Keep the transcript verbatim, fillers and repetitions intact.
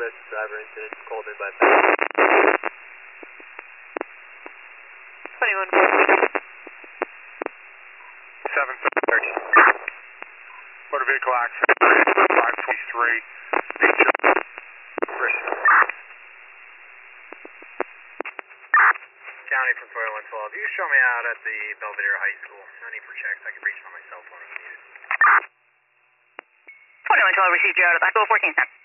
West driver incident called in by twenty-one four. seven thirty. Motor vehicle accident, five twenty-three. County from four one twelve. You show me out at the Belvedere High School. No need for checks. I can reach on my cell phone if needed. twenty-one twelve received you out at the school, fourteen ten.